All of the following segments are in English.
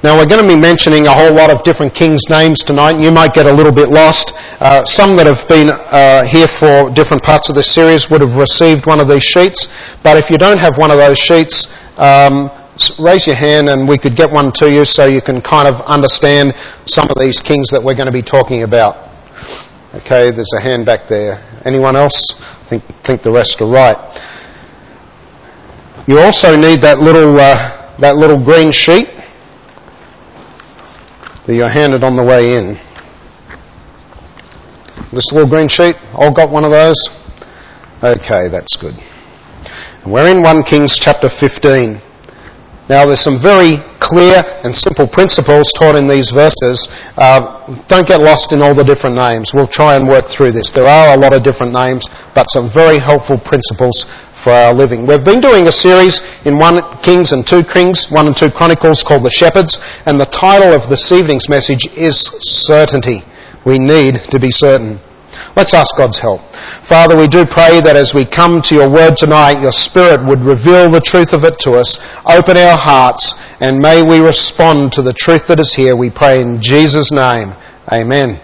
Now we're going to be mentioning a whole lot of different kings' names tonight, and you might get a little bit lost. Some that have been here for different parts of this series would have received one of these sheets, but if you don't have one of those sheets, raise your hand and we could get one to you so you can kind of understand some of these kings that we're going to be talking about. Okay, there's a hand back there. Anyone else? I think the rest are right. You also need that little green sheet that you're handed on the way in. This little green sheet, all got one of those? Okay, that's good. And we're in 1 Kings chapter 15. Now there's some very clear and simple principles taught in these verses. Don't get lost in all the different names. We'll try and work through this. There are a lot of different names, but some very helpful principles for our living. We've been doing a series in 1 Kings and 2 Kings, 1 and 2 Chronicles called The Shepherds, and the title of this evening's message is Certainty. We need to be certain. Let's ask God's help. Father, we do pray that as we come to your word tonight, your Spirit would reveal the truth of it to us, open our hearts, and may we respond to the truth that is here. We pray in Jesus' name. Amen.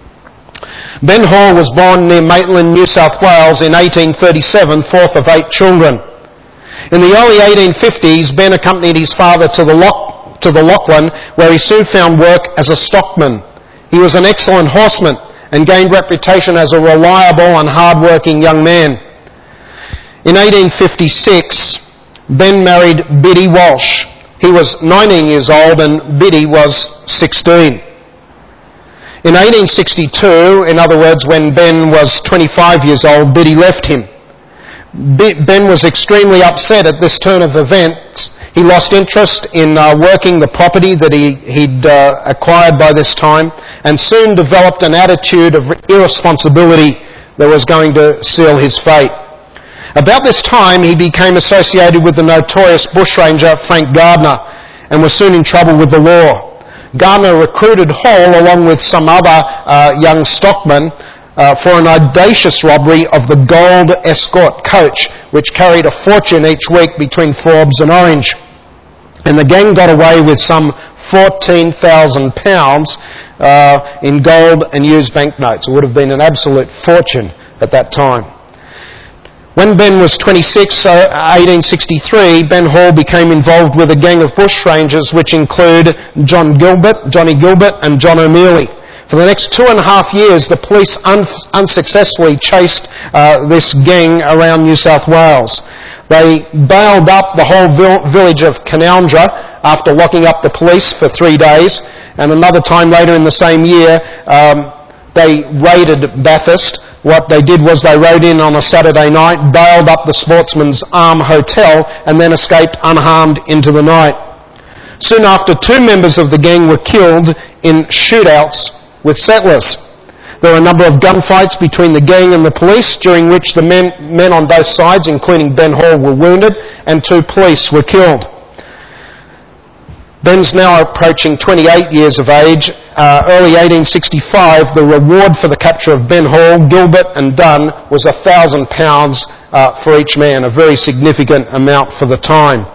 Ben Hall was born near Maitland, New South Wales in 1837, fourth of 8 children. In the early 1850s, Ben accompanied his father to the Lachlan, where he soon found work as a stockman. He was an excellent horseman and gained reputation as a reliable and hard-working young man. In 1856, Ben married Biddy Walsh. He was 19 years old and Biddy was 16. In 1862, in other words, when Ben was 25 years old, Biddy left him. Ben was extremely upset at this turn of events. He lost interest in working the property that he'd acquired by this time, and soon developed an attitude of irresponsibility that was going to seal his fate. About this time, he became associated with the notorious bushranger Frank Gardner, and was soon in trouble with the law. Gardner recruited Hall, along with some other young stockmen, for an audacious robbery of the Gold Escort coach, which carried a fortune each week between Forbes and Orange. And the gang got away with some £14,000 in gold and used banknotes. It would have been an absolute fortune at that time. When Ben was 26, 1863, Ben Hall became involved with a gang of bushrangers which include Johnny Gilbert and John O'Mealy. For the next 2.5 years, the police unsuccessfully chased this gang around New South Wales. They bailed up the whole village of Canoundra after locking up the police for 3 days, and another time later in the same year, they raided Bathurst. What they did was they rode in on a Saturday night, bailed up the Sportsman's Arm Hotel, and then escaped unharmed into the night. Soon after, 2 members of the gang were killed in shootouts with settlers. There were a number of gunfights between the gang and the police, during which the men on both sides, including Ben Hall, were wounded, and 2 police were killed. Ben's now approaching 28 years of age. Early 1865, the reward for the capture of Ben Hall, Gilbert and Dunn was £1,000 for each man, a very significant amount for the time.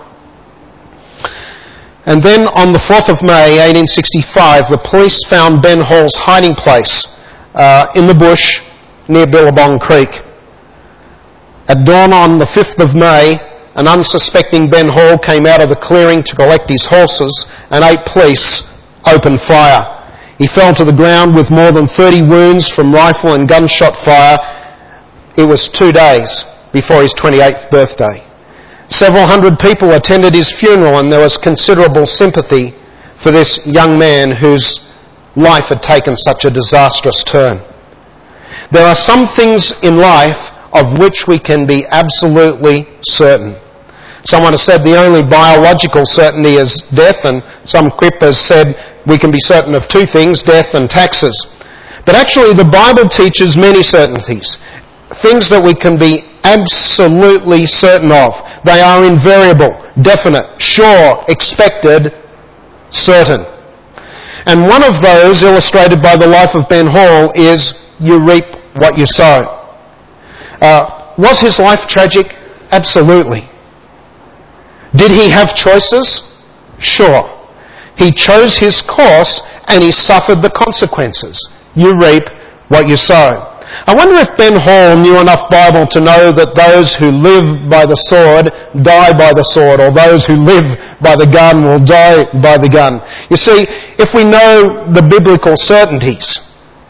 And then on the 4th of May 1865, the police found Ben Hall's hiding place in the bush near Billabong Creek. At dawn on the 5th of May, an unsuspecting Ben Hall came out of the clearing to collect his horses, and 8 police opened fire. He fell to the ground with more than 30 wounds from rifle and gunshot fire. It was 2 days before his 28th birthday. Several hundred people attended his funeral, and there was considerable sympathy for this young man whose life had taken such a disastrous turn. There are some things in life of which we can be absolutely certain. Someone has said the only biological certainty is death, and some quip has said we can be certain of 2 things, death and taxes. But actually the Bible teaches many certainties, things that we can be absolutely certain of. They are invariable, definite, sure, expected, certain. And one of those, illustrated by the life of Ben Hall, is you reap what you sow. Was his life tragic? Absolutely. Did he have choices? Sure. He chose his course and he suffered the consequences. You reap what you sow. I wonder if Ben Hall knew enough Bible to know that those who live by the sword die by the sword, or those who live by the gun will die by the gun. You see, if we know the biblical certainties,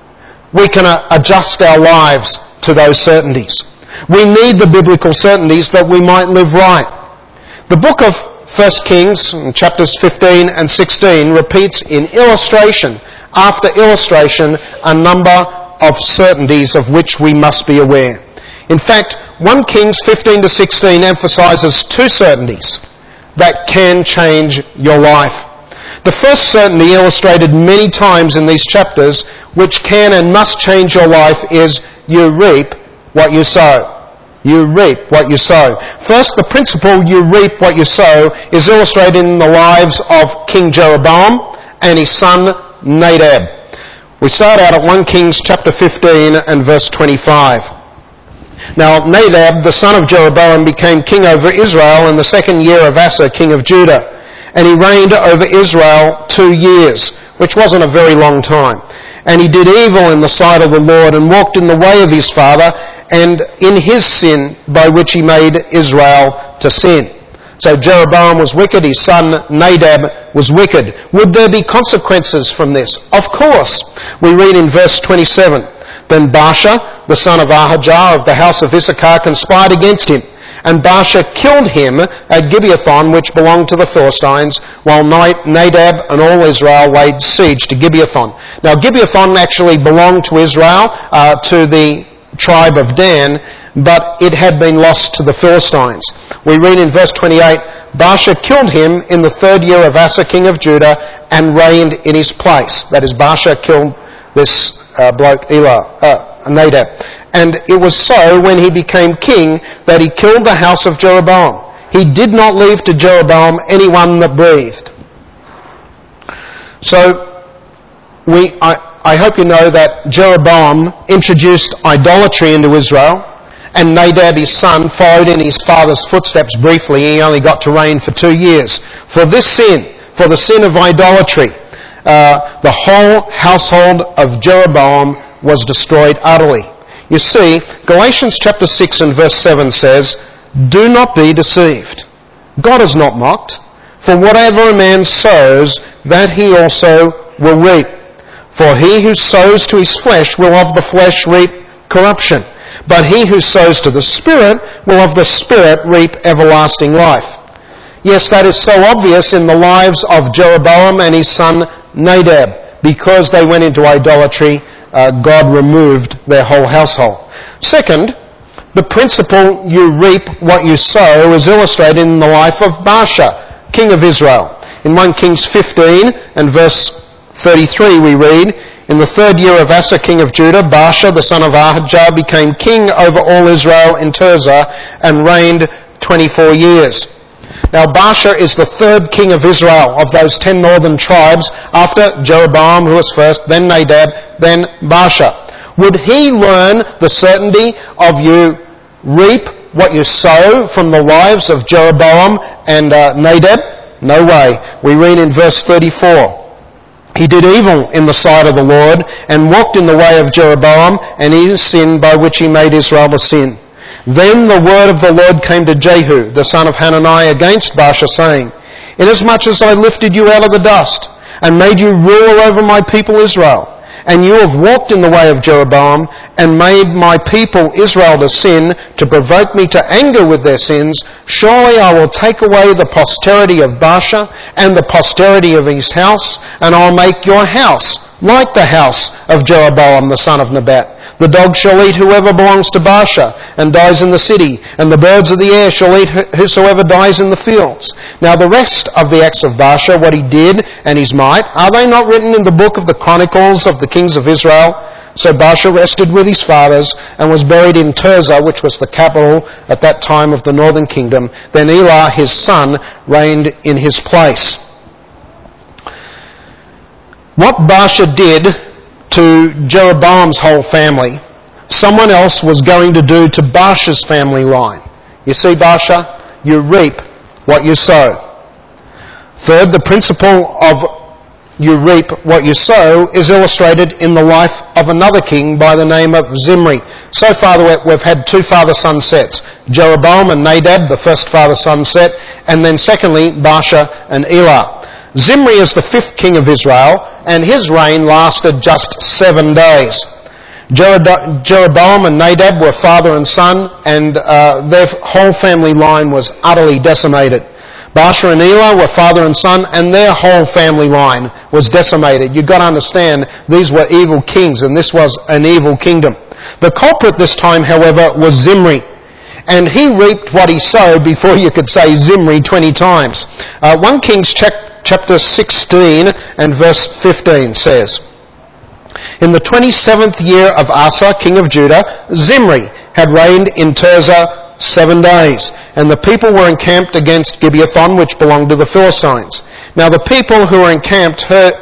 we can adjust our lives to those certainties. We need the biblical certainties that we might live right. The book of 1 Kings, chapters 15 and 16, repeats in illustration after illustration a number of certainties of which we must be aware. In fact, 1 Kings 15 to 16 emphasises two certainties that can change your life. The first certainty, illustrated many times in these chapters, which can and must change your life, is you reap what you sow. You reap what you sow. First, the principle you reap what you sow is illustrated in the lives of King Jeroboam and his son Nadab. We start out at 1 Kings chapter 15 and verse 25. Now Nadab, the son of Jeroboam, became king over Israel in the second year of Asa, king of Judah. And he reigned over Israel 2 years, which wasn't a very long time. And he did evil in the sight of the Lord and walked in the way of his father and in his sin by which he made Israel to sin. So Jeroboam was wicked, his son Nadab was wicked. Would there be consequences from this? Of course. We read in verse 27, Then Baasha, the son of Ahijah of the house of Issachar, conspired against him. And Baasha killed him at Gibeathon, which belonged to the Philistines, while Nadab and all Israel laid siege to Gibeathon. Now Gibeathon actually belonged to Israel, to the tribe of Dan, but it had been lost to the Philistines. We read in verse 28, Baasha killed him in the 3rd year of Asa, king of Judah, and reigned in his place. That is, Baasha killed this bloke Nadab. And it was so when he became king that he killed the house of Jeroboam. He did not leave to Jeroboam anyone that breathed. So I hope you know that Jeroboam introduced idolatry into Israel, and Nadab, his son, followed in his father's footsteps briefly. He only got to reign for 2 years. For this sin, for the sin of idolatry, the whole household of Jeroboam was destroyed utterly. You see, Galatians chapter 6 and verse 7 says, Do not be deceived. God is not mocked. For whatever a man sows, that he also will reap. For he who sows to his flesh will of the flesh reap corruption. But he who sows to the Spirit will of the Spirit reap everlasting life. Yes, that is so obvious in the lives of Jeroboam and his son Nadab. Because they went into idolatry, God removed their whole household. Second, the principle you reap what you sow is illustrated in the life of Baasha, king of Israel. In 1 Kings 15 and verse 33 we read, In the 3rd year of Asa, king of Judah, Baasha, the son of Ahijah, became king over all Israel in Tirzah and reigned 24 years. Now Baasha is the 3rd king of Israel of those 10 northern tribes, after Jeroboam, who was first, then Nadab, then Baasha. Would he learn the certainty of you reap what you sow from the lives of Jeroboam and Nadab? No way. We read in verse 34. He did evil in the sight of the Lord and walked in the way of Jeroboam and in his sin by which he made Israel to sin. Then the word of the Lord came to Jehu, the son of Hanani, against Baasha, saying, Inasmuch as I lifted you out of the dust and made you ruler over my people Israel, and you have walked in the way of Jeroboam and made my people Israel to sin, to provoke me to anger with their sins, surely I will take away the posterity of Baasha and the posterity of his house, and I'll make your house like the house of Jeroboam the son of Nebat. The dog shall eat whoever belongs to Baasha and dies in the city, and the birds of the air shall eat whosoever dies in the fields. Now the rest of the acts of Baasha, what he did and his might, are they not written in the book of the Chronicles of the kings of Israel? So Baasha rested with his fathers and was buried in Tirzah, which was the capital at that time of the northern kingdom. Then Elah, his son, reigned in his place. What Baasha did to Jeroboam's whole family, someone else was going to do to Baasha's family line. You see, Baasha, you reap what you sow. Third, the principle of you reap what you sow is illustrated in the life of another king by the name of Zimri. So far we've had two father-son sets, Jeroboam and Nadab, the first father-son set, and then secondly, Baasha and Elah. Zimri is the fifth king of Israel, and his reign lasted just 7 days. Jeroboam and Nadab were father and son, and their whole family line was utterly decimated. Baasha and Elah were father and son, and their whole family line was decimated. You've got to understand, these were evil kings, and this was an evil kingdom. The culprit this time, however, was Zimri, and he reaped what he sowed before you could say Zimri 20 times. 1 Kings chapter 16 and verse 15 says, "In the 27th year of Asa, king of Judah, Zimri had reigned in Tirzah 7 days, and the people were encamped against Gibeathon, which belonged to the Philistines. Now the people who were encamped heard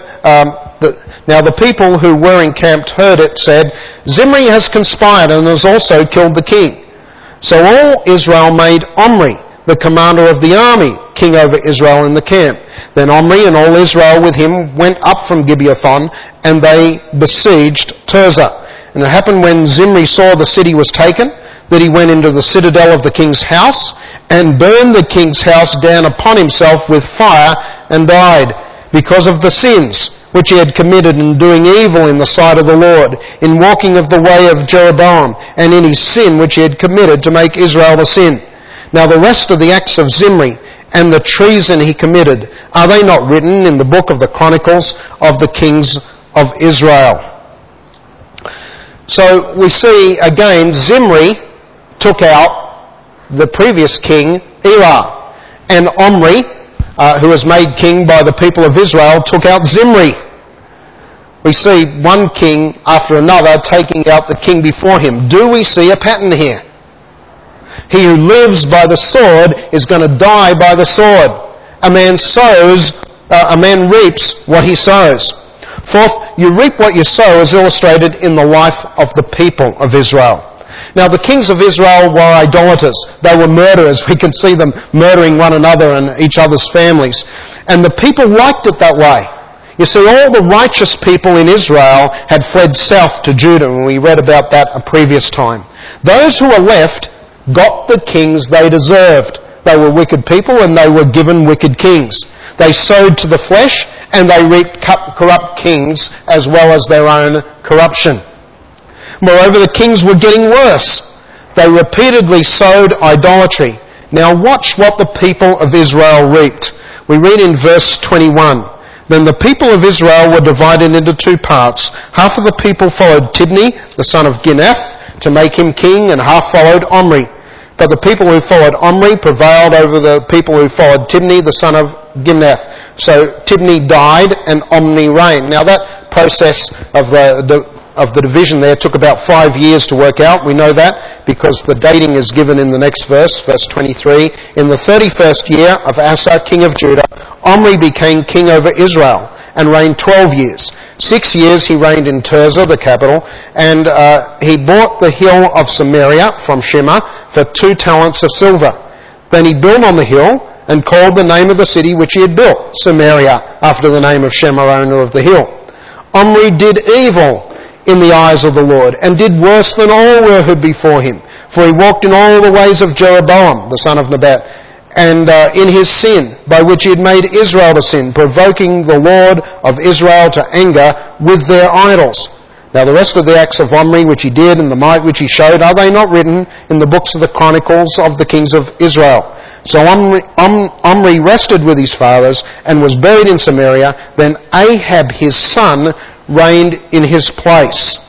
it, said, 'Zimri has conspired and has also killed the king.' So all Israel made Omri, the commander of the army, king over Israel in the camp. Then Omri and all Israel with him went up from Gibeathon, and they besieged Tirzah. And it happened when Zimri saw the city was taken, that he went into the citadel of the king's house and burned the king's house down upon himself with fire and died, because of the sins which he had committed in doing evil in the sight of the Lord, in walking of the way of Jeroboam, and in his sin which he had committed to make Israel to sin. Now the rest of the acts of Zimri and the treason he committed, are they not written in the book of the Chronicles of the kings of Israel?" So we see again Zimri took out the previous king, Elah. And Omri, who was made king by the people of Israel, took out Zimri. We see one king after another taking out the king before him. Do we see a pattern here? He who lives by the sword is going to die by the sword. A man reaps what he sows. Fourth, you reap what you sow is illustrated in the life of the people of Israel. Now the kings of Israel were idolaters. They were murderers. We can see them murdering one another and each other's families. And the people liked it that way. You see, all the righteous people in Israel had fled south to Judah, and we read about that a previous time. Those who were left got the kings they deserved. They were wicked people, and they were given wicked kings. They sowed to the flesh, and they reaped corrupt kings as well as their own corruption. Moreover, the kings were getting worse. They repeatedly sowed idolatry. Now watch what the people of Israel reaped. We read in verse 21, "Then the people of Israel were divided into two parts. Half of the people followed Tibni, the son of Ginath, to make him king, and half followed Omri. But the people who followed Omri prevailed over the people who followed Tibni, the son of Ginath. So Tibni died and Omri reigned." Now that process of the division there took about 5 years to work out. We know that because the dating is given in the next verse, verse 23. "In the 31st year of Asa, king of Judah, Omri became king over Israel and reigned 12 years. 6 years he reigned in Tirzah, the capital, and he bought the hill of Samaria from Shema for 2 talents of silver. Then he built on the hill and called the name of the city which he had built, Samaria, after the name of Shema, owner of the hill. Omri did evil in the eyes of the Lord, and did worse than all who before him. For he walked in all the ways of Jeroboam, the son of Nebat, and in his sin, by which he had made Israel to sin, provoking the Lord of Israel to anger with their idols. Now the rest of the acts of Omri which he did, and the might which he showed, are they not written in the books of the Chronicles of the kings of Israel? So Omri rested with his fathers, and was buried in Samaria. Then Ahab his son reigned in his place."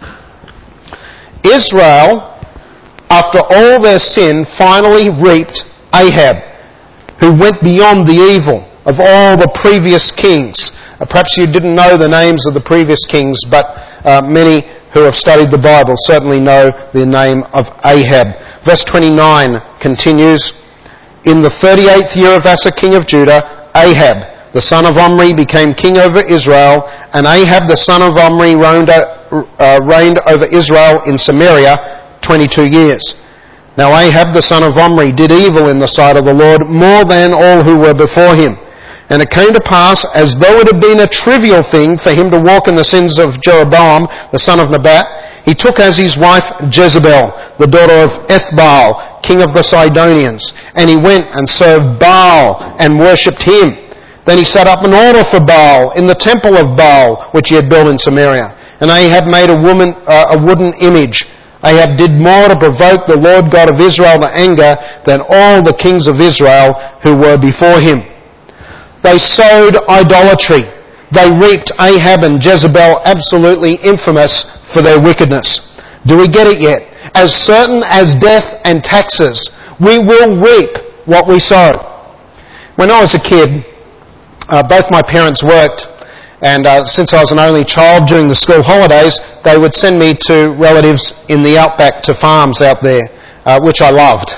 Israel, after all their sin, finally reaped Ahab, who went beyond the evil of all the previous kings. Perhaps you didn't know the names of the previous kings, but many who have studied the Bible certainly know the name of Ahab. Verse 29 continues, "In the 38th year of Asa, king of Judah, Ahab, the son of Omri, became king over Israel, and Ahab, the son of Omri, reigned over Israel in Samaria 22 years. Now Ahab, the son of Omri, did evil in the sight of the Lord more than all who were before him. And it came to pass, as though it had been a trivial thing for him to walk in the sins of Jeroboam, the son of Nebat, he took as his wife Jezebel, the daughter of Ethbaal, king of the Sidonians, and he went and served Baal and worshipped him. Then he set up an altar for Baal in the temple of Baal, which he had built in Samaria. And Ahab made a wooden image. Ahab did more to provoke the Lord God of Israel to anger than all the kings of Israel who were before him. They sowed idolatry. They reaped Ahab and Jezebel, absolutely infamous for their wickedness. Do we get it yet? As certain as death and taxes, we will reap what we sow. When I was a kid, both my parents worked, and since I was an only child during the school holidays, they would send me to relatives in the outback to farms out there, which I loved.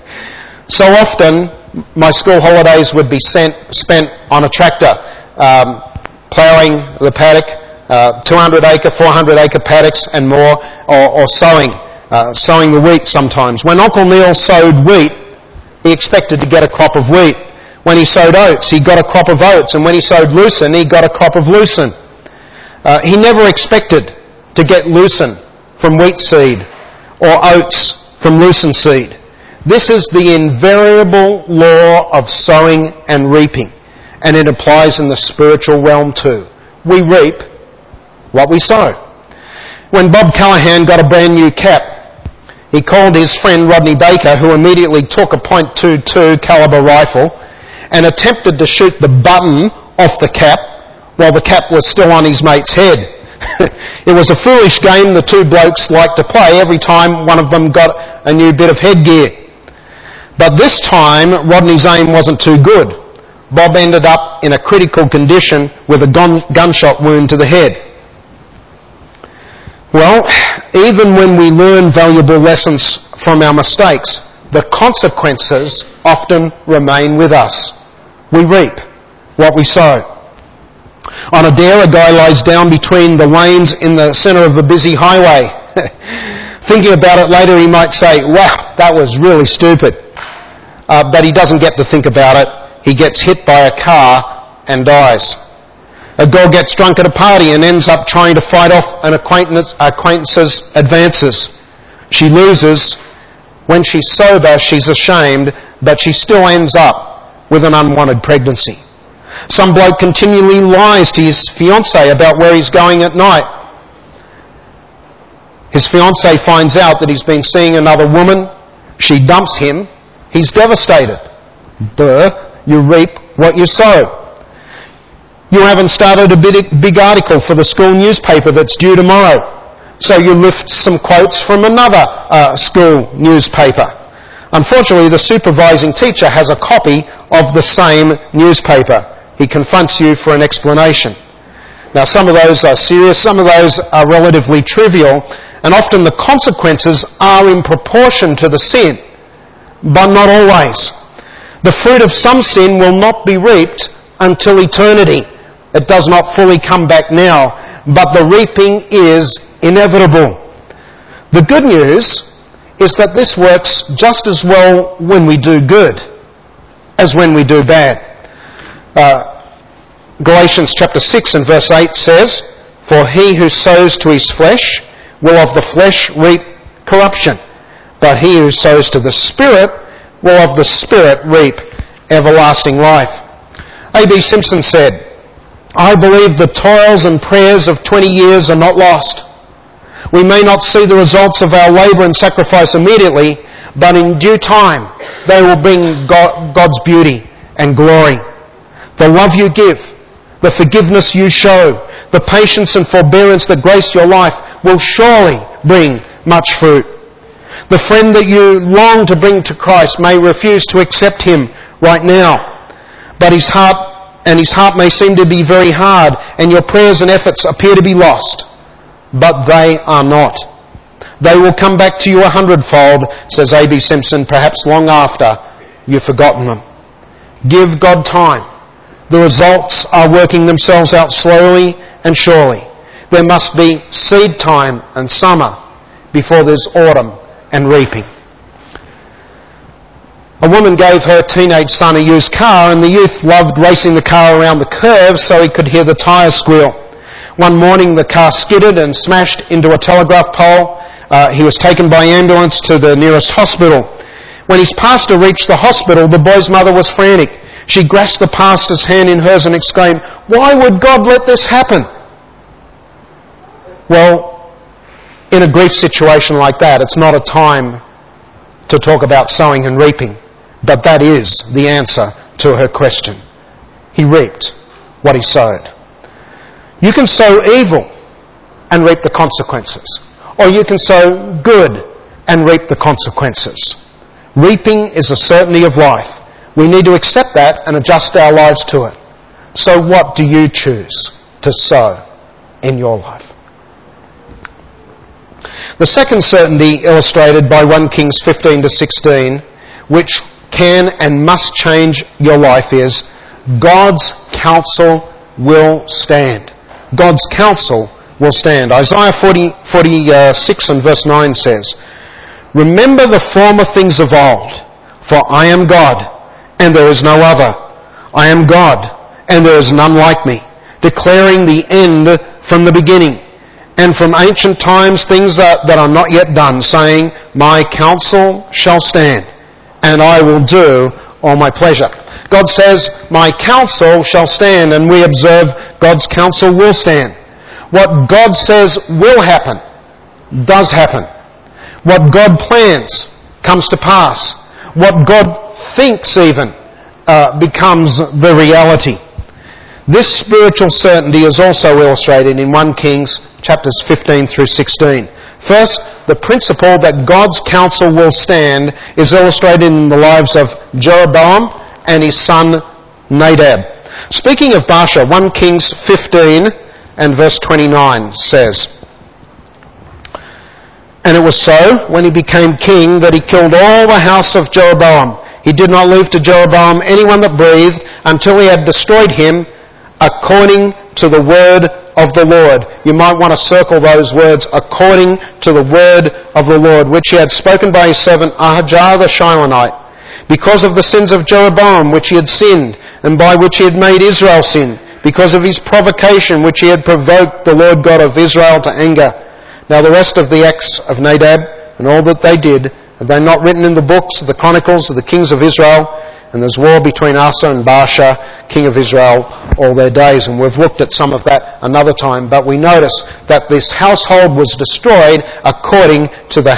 So often, my school holidays would be spent on a tractor, ploughing the paddock, 200-acre, 400-acre paddocks and more, or sowing the wheat sometimes. When Uncle Neil sowed wheat, he expected to get a crop of wheat. When he sowed oats, he got a crop of oats. And when he sowed lucerne, he got a crop of lucerne. He never expected to get lucerne from wheat seed or oats from lucerne seed. This is the invariable law of sowing and reaping, and it applies in the spiritual realm too. We reap what we sow. When Bob Callahan got a brand new cap, he called his friend Rodney Baker, who immediately took a .22 caliber rifle and attempted to shoot the button off the cap while the cap was still on his mate's head. It was a foolish game the two blokes liked to play every time one of them got a new bit of headgear. But this time, Rodney's aim wasn't too good. Bob ended up in a critical condition with a gunshot wound to the head. Well, even when we learn valuable lessons from our mistakes, the consequences often remain with us. We reap what we sow. On a dare, a guy lies down between the lanes in the centre of a busy highway. Thinking about it later, he might say, wow, that was really stupid. But he doesn't get to think about it. He gets hit by a car and dies. A girl gets drunk at a party and ends up trying to fight off an acquaintance's advances. She loses. When she's sober, she's ashamed, but she still ends up with an unwanted pregnancy. Some bloke continually lies to his fiancée about where he's going at night. His fiancée finds out that he's been seeing another woman. She dumps him. He's devastated. You reap what you sow. You haven't started a big article for the school newspaper that's due tomorrow, so you lift some quotes from another school newspaper. Unfortunately, the supervising teacher has a copy of the same newspaper. He confronts you for an explanation. Now, some of those are serious, some of those are relatively trivial, and often the consequences are in proportion to the sin, but not always. The fruit of some sin will not be reaped until eternity. It does not fully come back now, but the reaping is inevitable. The good news is that this works just as well when we do good as when we do bad. Galatians chapter 6 and verse 8 says, "For he who sows to his flesh will of the flesh reap corruption, but he who sows to the Spirit will of the Spirit reap everlasting life." A.B. Simpson said, "I believe the toils and prayers of 20 years are not lost. We may not see the results of our labour and sacrifice immediately, but in due time they will bring God's beauty and glory. The love you give, the forgiveness you show, the patience and forbearance that grace your life will surely bring much fruit. The friend that you long to bring to Christ may refuse to accept him right now, but his heart may seem to be very hard, and your prayers and efforts appear to be lost. But they are not. They will come back to you 100-fold, says A.B. Simpson, perhaps long after you've forgotten them. Give God time. The results are working themselves out slowly and surely. There must be seed time and summer before there's autumn and reaping. A woman gave her teenage son a used car, and the youth loved racing the car around the curves so he could hear the tyres squeal. One morning the car skidded and smashed into a telegraph pole. He was taken by ambulance to the nearest hospital. When his pastor reached the hospital, the boy's mother was frantic. She grasped the pastor's hand in hers and exclaimed, "Why would God let this happen?" Well, in a grief situation like that, it's not a time to talk about sowing and reaping, but that is the answer to her question. He reaped what he sowed. You can sow evil and reap the consequences, or you can sow good and reap the consequences. Reaping is a certainty of life. We need to accept that and adjust our lives to it. So what do you choose to sow in your life? The second certainty illustrated by 1 Kings 15 to 16, which can and must change your life, is God's counsel will stand. God's counsel will stand. Isaiah 46 and verse 9 says, "Remember the former things of old, for I am God, and there is no other. I am God, and there is none like me, declaring the end from the beginning, and from ancient times things that are not yet done, saying, my counsel shall stand, and I will do all my pleasure." God says, my counsel shall stand, and we observe God's counsel will stand. What God says will happen, does happen. What God plans comes to pass. What God thinks even becomes the reality. This spiritual certainty is also illustrated in 1 Kings chapters 15 through 16. First, the principle that God's counsel will stand is illustrated in the lives of Jeroboam and his son Nadab. Speaking of Baasha, 1 Kings 15 and verse 29 says, "And it was so, when he became king, that he killed all the house of Jeroboam. He did not leave to Jeroboam anyone that breathed, until he had destroyed him according to the word of the Lord." You might want to circle those words, according to the word of the Lord, which he had spoken by his servant Ahijah the Shilonite, because of the sins of Jeroboam, which he had sinned, and by which he had made Israel sin, because of his provocation, which he had provoked the Lord God of Israel to anger. Now the rest of the acts of Nadab, and all that they did, are they not written in the books of the Chronicles of the kings of Israel? And there's war between Asa and Baasha, king of Israel, all their days. And we've looked at some of that another time. But we notice that this household was destroyed according to the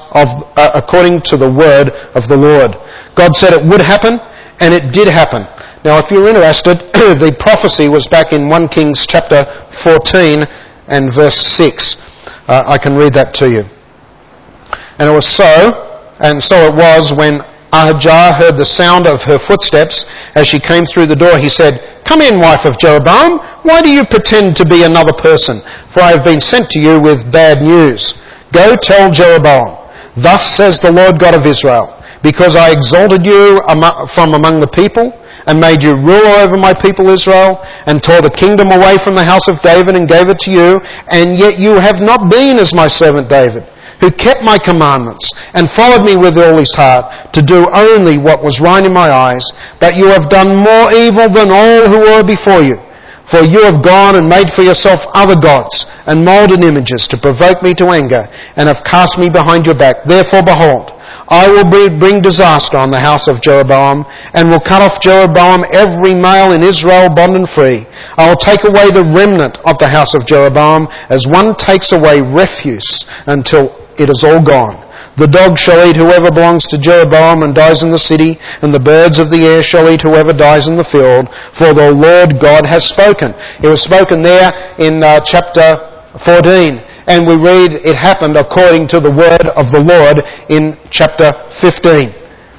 according to the word of the Lord. God said it would happen, and it did happen. Now, if you're interested, the prophecy was back in 1 Kings chapter 14 and verse 6. I can read that to you. "And it was so, and so it was, when Ahijah heard the sound of her footsteps as she came through the door, he said, 'Come in, wife of Jeroboam. Why do you pretend to be another person? For I have been sent to you with bad news. Go tell Jeroboam, thus says the Lord God of Israel, because I exalted you from among the people, and made you ruler over my people Israel, and tore the kingdom away from the house of David and gave it to you, and yet you have not been as my servant David, who kept my commandments and followed me with all his heart, to do only what was right in my eyes, but you have done more evil than all who were before you. For you have gone and made for yourself other gods, and moulded images to provoke me to anger, and have cast me behind your back. Therefore, behold, I will bring disaster on the house of Jeroboam, and will cut off Jeroboam every male in Israel, bond and free. I will take away the remnant of the house of Jeroboam, as one takes away refuse, until it is all gone. The dog shall eat whoever belongs to Jeroboam and dies in the city, and the birds of the air shall eat whoever dies in the field, for the Lord God has spoken." It was spoken there in chapter 14. And we read it happened according to the word of the Lord in chapter 15.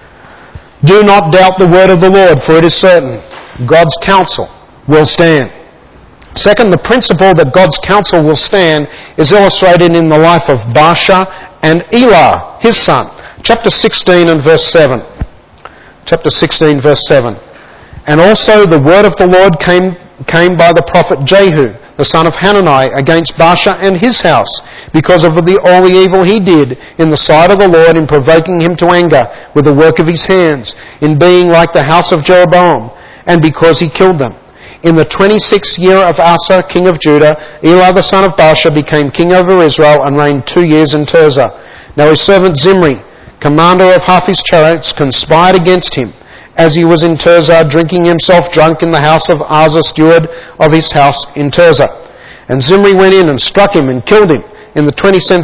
Do not doubt the word of the Lord, for it is certain. God's counsel will stand. Second, the principle that God's counsel will stand is illustrated in the life of Baasha and Elah, his son. Chapter 16 and verse 7. Chapter 16 verse 7. "And also the word of the Lord came by the prophet Jehu, the son of Hanani, against Baasha and his house, because of all the evil he did in the sight of the Lord in provoking him to anger with the work of his hands, in being like the house of Jeroboam, and because he killed them. In the 26th year of Asa, king of Judah, Elah the son of Baasha became king over Israel and reigned 2 years in Tirzah. Now his servant Zimri, commander of half his chariots, conspired against him, as he was in Tirzah, drinking himself drunk in the house of Asa, steward of his house in Tirzah. And Zimri went in and struck him and killed him in the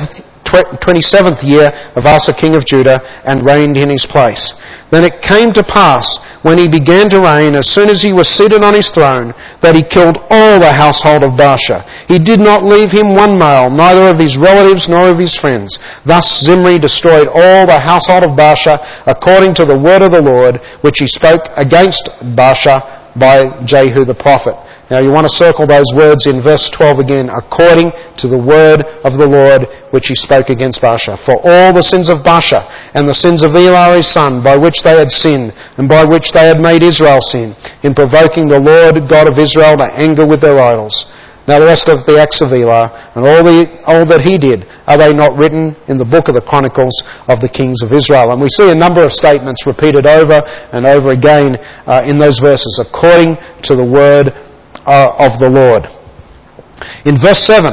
27th year of Asa, king of Judah, and reigned in his place. Then it came to pass, when he began to reign, as soon as he was seated on his throne, that he killed all the household of Baasha. He did not leave him one male, neither of his relatives nor of his friends. Thus Zimri destroyed all the household of Baasha, according to the word of the Lord, which he spoke against Baasha by Jehu the prophet. Now you want to circle those words in verse 12 again, according to the word of the Lord which he spoke against Baasha. For all the sins of Baasha and the sins of Elah his son, by which they had sinned, and by which they had made Israel sin, in provoking the Lord God of Israel to anger with their idols. Now the rest of the acts of Elah, and all that he did, are they not written in the book of the Chronicles of the kings of Israel? And we see a number of statements repeated over and over again in those verses, according to the word of the Lord. In verse 7,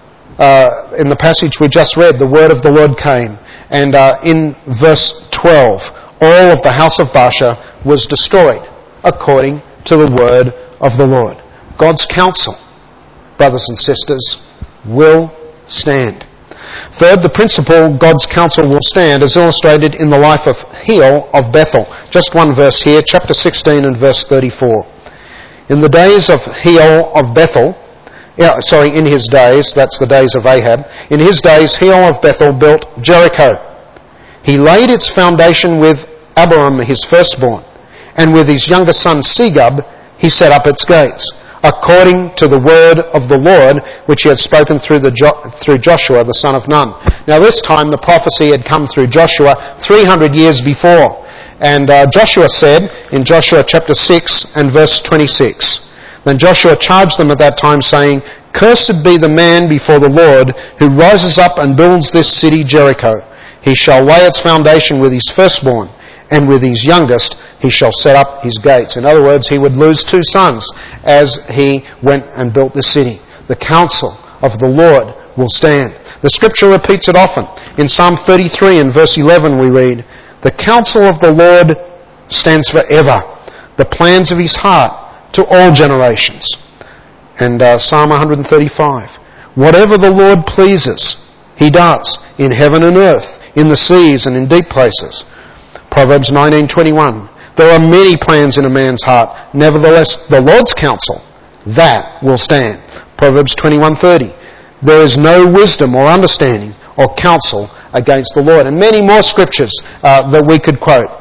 in the passage we just read, the word of the Lord came. And in verse 12, all of the house of Baasha was destroyed, according to the word of the Lord. God's counsel, brothers and sisters, will stand. Third, the principle God's counsel will stand is illustrated in the life of Hiel of Bethel. Just one verse here, chapter 16 and verse 34. In the days of Hiel of Bethel, in his days, that's the days of Ahab, in his days Hiel of Bethel built Jericho. He laid its foundation with Abiram his firstborn, and with his younger son Segub he set up its gates, according to the word of the Lord which he had spoken through Joshua the son of Nun. Now this time the prophecy had come through Joshua 300 years before. And Joshua said in Joshua chapter 6 and verse 26, Then Joshua charged them at that time, saying, Cursed be the man before the Lord who rises up and builds this city Jericho. He shall lay its foundation with his firstborn, and with his youngest he shall set up his gates. In other words, he would lose 2 sons as he went and built this city. The counsel of the Lord will stand. The scripture repeats it often. In Psalm 33 and verse 11 we read, The counsel of the Lord stands forever, the plans of his heart to all generations. And Psalm 135, Whatever the Lord pleases, he does, in heaven and earth, in the seas and in deep places. Proverbs 19:21, There are many plans in a man's heart, nevertheless the Lord's counsel, that will stand. Proverbs 21:30, There is no wisdom or understanding or counsel against the Lord. And many more scriptures that we could quote.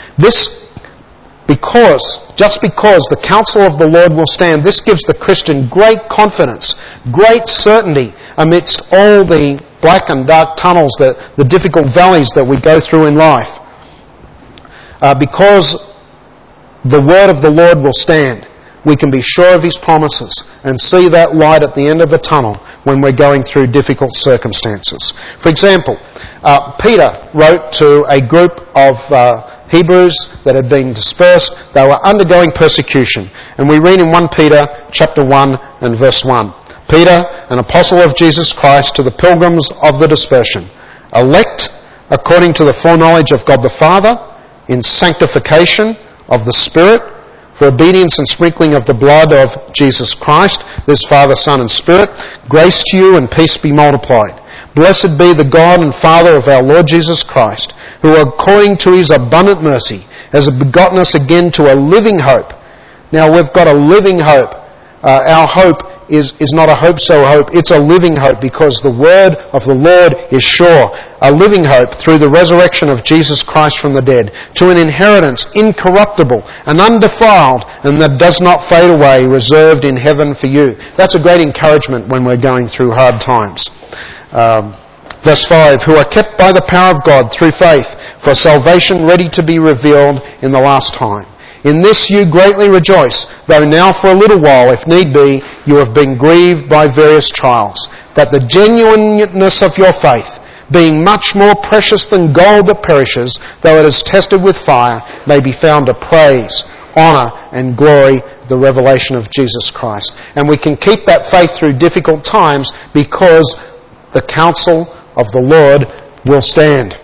Just because the counsel of the Lord will stand, this gives the Christian great confidence, great certainty amidst all the black and dark tunnels, the difficult valleys that we go through in life. Because the word of the Lord will stand, we can be sure of his promises and see that light at the end of the tunnel when we're going through difficult circumstances. For example, Peter wrote to a group of Hebrews that had been dispersed. They were undergoing persecution. And we read in 1 Peter chapter 1 and verse 1. Peter, an apostle of Jesus Christ, to the pilgrims of the dispersion, elect according to the foreknowledge of God the Father, in sanctification of the Spirit, for obedience and sprinkling of the blood of Jesus Christ, this Father, Son, and Spirit, grace to you and peace be multiplied. Blessed be the God and Father of our Lord Jesus Christ, who according to his abundant mercy has begotten us again to a living hope. Now we've got a living hope. Our hope is not a hope so hope, it's a living hope, because the word of the Lord is sure. A living hope through the resurrection of Jesus Christ from the dead, to an inheritance incorruptible and undefiled, and that does not fade away, reserved in heaven for you. That's a great encouragement when we're going through hard times. Verse 5, who are kept by the power of God through faith for salvation ready to be revealed in the last time. In this you greatly rejoice, though now for a little while, if need be, you have been grieved by various trials, that the genuineness of your faith, being much more precious than gold that perishes, though it is tested with fire, may be found to praise, honour and glory the revelation of Jesus Christ. And we can keep that faith through difficult times because the counsel of the Lord will stand.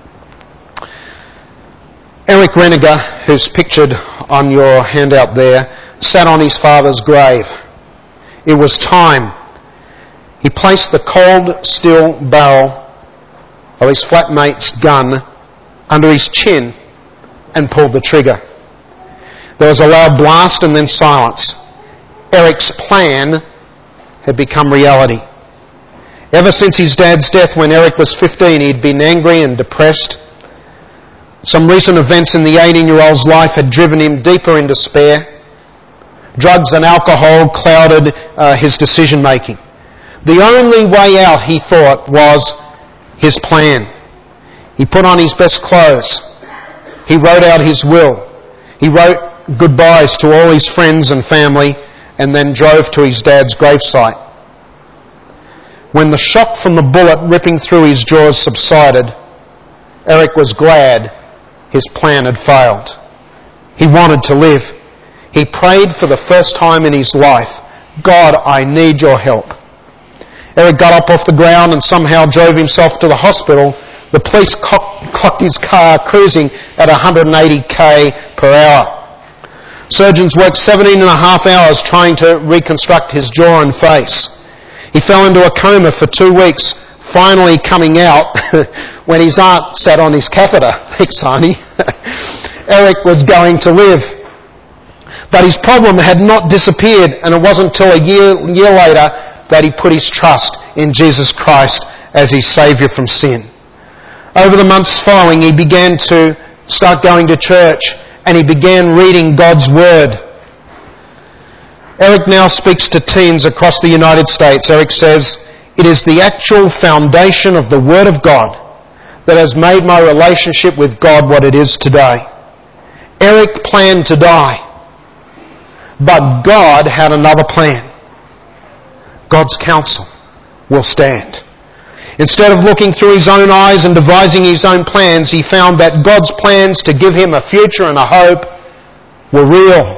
Eric Reniger, who's pictured on your handout there, sat on his father's grave. It was time. He placed the cold steel barrel of his flatmate's gun under his chin and pulled the trigger. There was a loud blast and then silence. Eric's plan had become reality. Ever since his dad's death when Eric was 15, he'd been angry and depressed. Some recent events in the 18-year-old's life had driven him deeper in despair. Drugs and alcohol clouded his decision-making. The only way out, he thought, was his plan. He put on his best clothes. He wrote out his will. He wrote goodbyes to all his friends and family and then drove to his dad's gravesite. When the shock from the bullet ripping through his jaws subsided, Eric was glad his plan had failed. He wanted to live. He prayed for the first time in his life, "God, I need your help." Eric got up off the ground and somehow drove himself to the hospital. The police clocked his car cruising at 180 per hour. Surgeons worked 17 and a half hours trying to reconstruct his jaw and face. He fell into a coma for 2 weeks, finally coming out when his aunt sat on his catheter. Thanks, honey. Eric was going to live. But his problem had not disappeared, and it wasn't until a year later that he put his trust in Jesus Christ as his saviour from sin. Over the months following, he began to start going to church, and he began reading God's Word. Eric now speaks to teens across the United States. Eric says, "It is the actual foundation of the Word of God that has made my relationship with God what it is today." Eric planned to die, but God had another plan. God's counsel will stand. Instead of looking through his own eyes and devising his own plans, he found that God's plans to give him a future and a hope were real.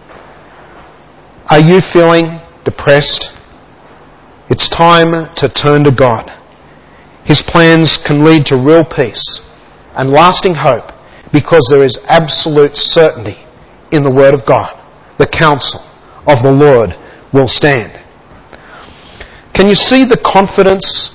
Are you feeling depressed? It's time to turn to God. His plans can lead to real peace and lasting hope because there is absolute certainty in the Word of God. The counsel of the Lord will stand. Can you see the confidence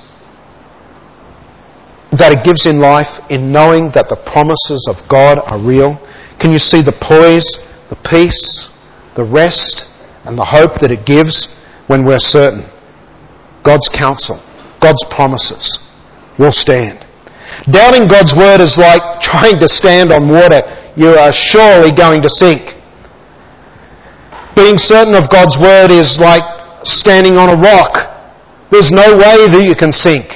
that it gives in life in knowing that the promises of God are real? Can you see the poise, the peace, the rest, and the hope that it gives when we're certain God's counsel, God's promises will stand? Doubting God's Word is like trying to stand on water. You are surely going to sink. Being certain of God's Word is like standing on a rock. There's no way that you can sink.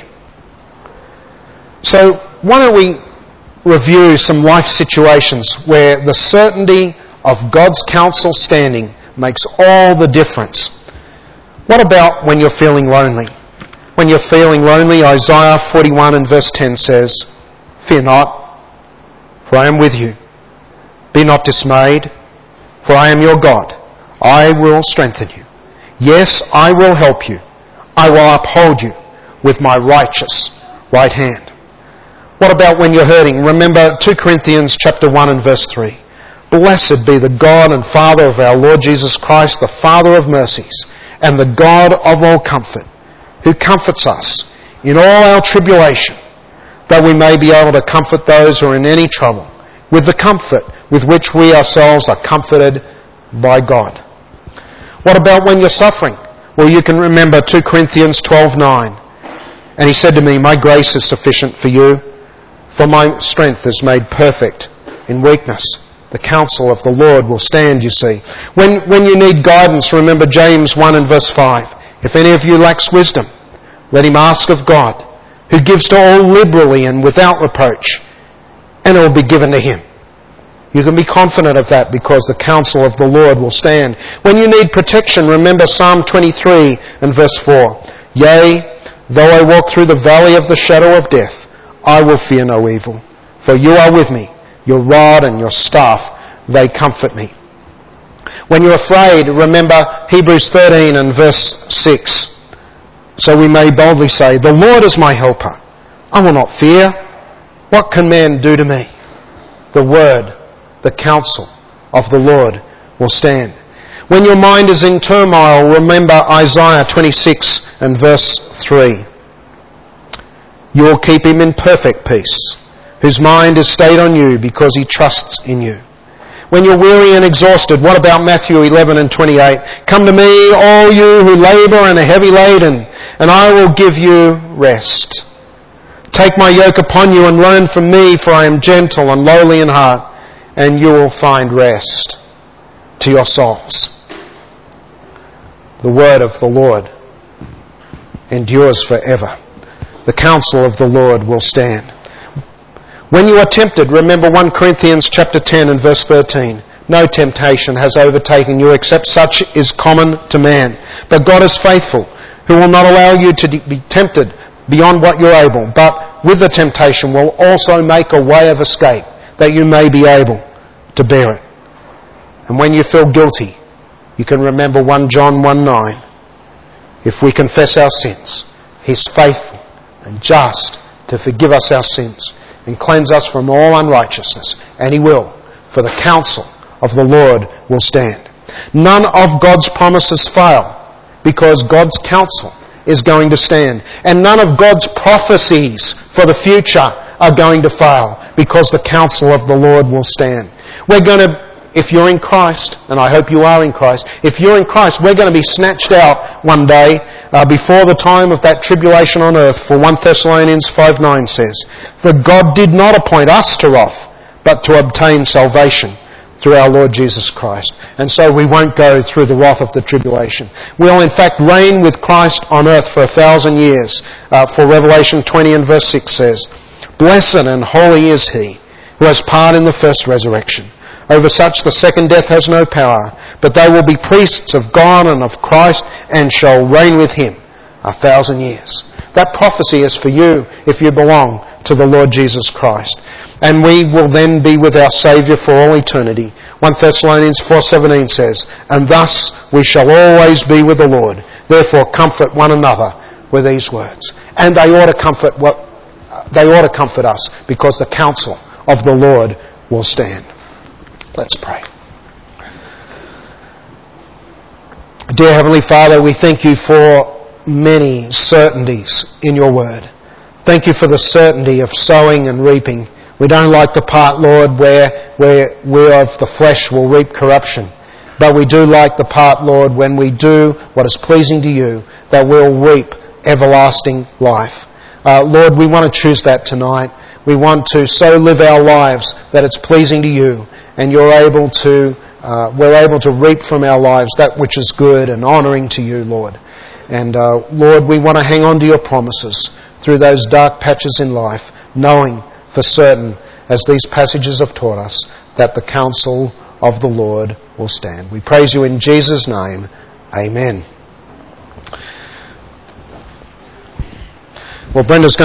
So why don't we review some life situations where the certainty of God's counsel standing makes all the difference. What about when you're feeling lonely? When you're feeling lonely, Isaiah 41 and verse 10 says, "Fear not, for I am with you. Be not dismayed, for I am your God. I will strengthen you. Yes, I will help you. I will uphold you with my righteous right hand." What about when you're hurting? Remember 2 Corinthians chapter 1 and verse 3. "Blessed be the God and Father of our Lord Jesus Christ, the Father of mercies, and the God of all comfort, who comforts us in all our tribulation, that we may be able to comfort those who are in any trouble, with the comfort with which we ourselves are comforted by God." What about when you're suffering? Well, you can remember 2 Corinthians 12:9. "And he said to me, my grace is sufficient for you, for my strength is made perfect in weakness." The counsel of the Lord will stand, you see. When you need guidance, remember James 1 and verse 5. "If any of you lacks wisdom, let him ask of God, who gives to all liberally and without reproach, and it will be given to him." You can be confident of that because the counsel of the Lord will stand. When you need protection, remember Psalm 23 and verse 4. Yea, though I walk through the valley of the shadow of death, I will fear no evil. For you are with me. Your rod and your staff, they comfort me. When you're afraid, remember Hebrews 13 and verse 6. So we may boldly say, the Lord is my helper. I will not fear. What can man do to me? The word, the counsel of the Lord will stand. When your mind is in turmoil, remember Isaiah 26 and verse 3. You will keep him in perfect peace, whose mind is stayed on you because he trusts in you. When you're weary and exhausted, what about Matthew 11 and 28? Come to me, all you who labour and are heavy laden, and I will give you rest. Take my yoke upon you and learn from me, for I am gentle and lowly in heart, and you will find rest to your souls. The word of the Lord endures forever. The counsel of the Lord will stand. When you are tempted, remember 1 Corinthians chapter 10 and verse 13. No temptation has overtaken you except such is common to man. But God is faithful, who will not allow you to be tempted beyond what you're able, but with the temptation will also make a way of escape, that you may be able to bear it. And when you feel guilty, you can remember 1 John 1:9. If we confess our sins, He's faithful and just to forgive us our sins and cleanse us from all unrighteousness. And He will, for the counsel of the Lord will stand. None of God's promises fail, because God's counsel is going to stand. And none of God's prophecies for the future are going to fail, because the counsel of the Lord will stand. We're going to, if you're in Christ, and I hope you are in Christ, if you're in Christ, we're going to be snatched out one day before the time of that tribulation on earth. For 1 Thessalonians 5:9 says, For God did not appoint us to wrath, but to obtain salvation through our Lord Jesus Christ. And so we won't go through the wrath of the tribulation. We'll in fact reign with Christ on earth for 1,000 years. For Revelation 20 and verse 6 says, Blessed and holy is he who has part in the first resurrection. Over such the second death has no power, but they will be priests of God and of Christ and shall reign with him 1,000 years. That prophecy is for you if you belong to the Lord Jesus Christ. And we will then be with our Saviour for all eternity. 1 Thessalonians 4:17 says, And thus we shall always be with the Lord. Therefore comfort one another with these words. And they ought to comfort us, because the counsel of the Lord will stand. Let's pray. Dear Heavenly Father, we thank you for many certainties in your word. Thank you for the certainty of sowing and reaping. We don't like the part, Lord, where of the flesh will reap corruption. But we do like the part, Lord, when we do what is pleasing to you, that we'll reap everlasting life. Lord, we want to choose that tonight. We want to so live our lives that it's pleasing to you, and we're able to reap from our lives that which is good and honouring to you, Lord. And Lord, we want to hang on to your promises through those dark patches in life, knowing for certain, as these passages have taught us, that the counsel of the Lord will stand. We praise you in Jesus' name. Amen. Well, Brenda's going